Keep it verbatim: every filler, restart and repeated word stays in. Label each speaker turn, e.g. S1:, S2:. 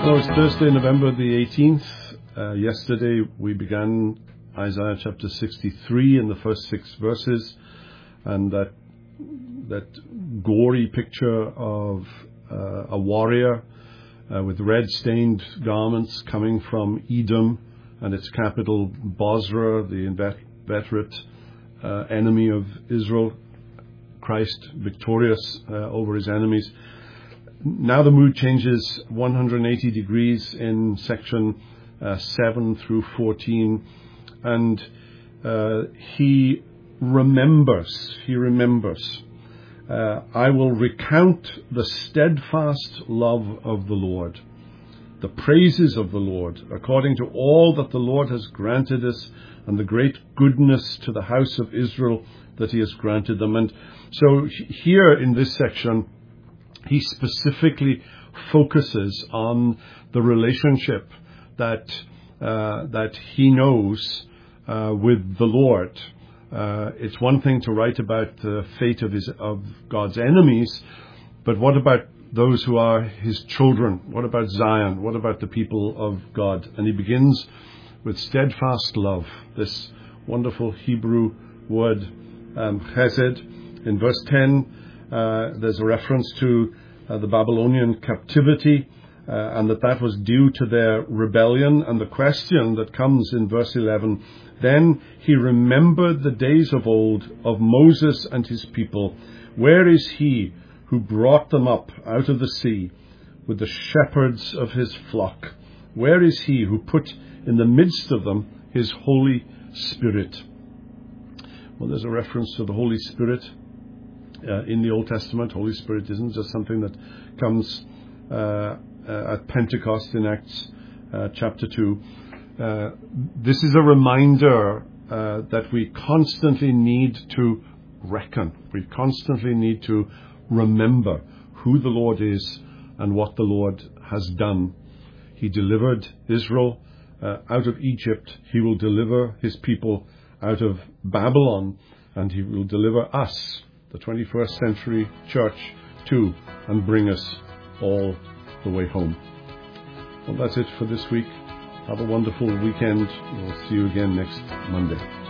S1: Hello, it's Thursday, November the eighteenth. Uh, yesterday we began Isaiah chapter sixty-three in the first six verses, and that that gory picture of uh, a warrior uh, with red-stained garments coming from Edom and its capital Bozrah, the inveterate uh, enemy of Israel. Christ victorious uh, over his enemies. Now the mood changes one hundred eighty degrees in section uh, seven through fourteen, and uh, he remembers, he remembers, uh, I will recount the steadfast love of the Lord, the praises of the Lord, according to all that the Lord has granted us, and the great goodness to the house of Israel that he has granted them. And so here in this section, he specifically focuses on the relationship that uh, that he knows uh, with the Lord. Uh, it's one thing to write about the fate of his of God's enemies, but what about those who are his children? What about Zion? What about the people of God? And he begins with steadfast love, this wonderful Hebrew word, um, chesed. In verse ten, Uh, there's a reference to uh, the Babylonian captivity uh, and that that was due to their rebellion. And the question that comes in verse eleven, then he remembered the days of old of Moses and his people. Where is he who brought them up out of the sea with the shepherds of his flock? Where is he who put in the midst of them his Holy Spirit? Well, there's a reference to the Holy Spirit Uh, in the Old Testament. Holy Spirit isn't just something that comes uh, uh, at Pentecost in Acts uh, chapter two. Uh, this is a reminder uh, that we constantly need to reckon. We constantly need to remember who the Lord is and what the Lord has done. He delivered Israel uh, out of Egypt. He will deliver his people out of Babylon, and he will deliver us, the twenty-first century church, too, and bring us all the way home. Well, that's it for this week. Have a wonderful weekend. We'll see you again next Monday.